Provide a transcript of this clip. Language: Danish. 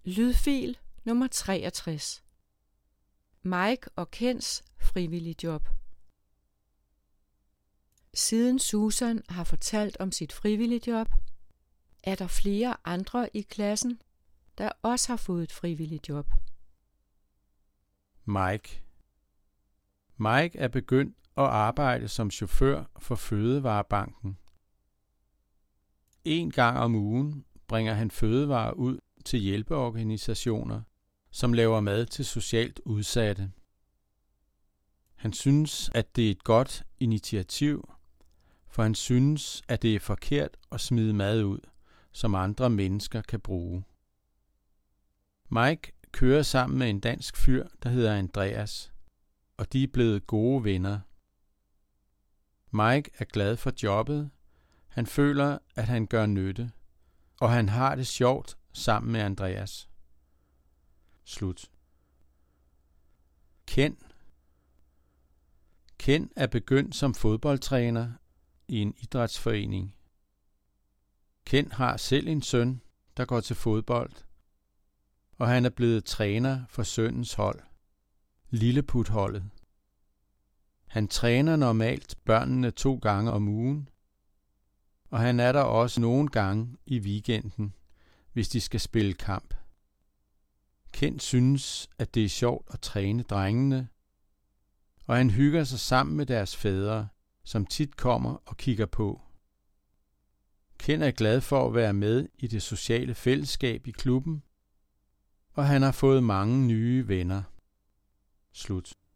Lydfil nummer 63. Mike og Kens frivilligjob. Siden Susan har fortalt om sit frivilligjob, er der flere andre i klassen, der også har fået et frivilligjob. Mike er begyndt at arbejde som chauffør for Fødevarebanken. En gang om ugen bringer han fødevarer ud til hjælpeorganisationer, som laver mad til socialt udsatte. Han synes, at det er et godt initiativ, for han synes, at det er forkert at smide mad ud, som andre mennesker kan bruge. Mike kører sammen med en dansk fyr, der hedder Andreas, og de er blevet gode venner. Mike er glad for jobbet. Han føler, at han gør nytte, og han har det sjovt sammen med Andreas. Slut. Ken er begyndt som fodboldtræner i en idrætsforening. Ken har selv en søn, der går til fodbold, og han er blevet træner for sønnens hold, Lilleput-holdet. Han træner normalt børnene 2 gange om ugen, og han er der også nogle gange i weekenden, hvis de skal spille kamp. Ken synes, at det er sjovt at træne drengene, og han hygger sig sammen med deres fædre, som tit kommer og kigger på. Ken er glad for at være med i det sociale fællesskab i klubben, og han har fået mange nye venner. Slut.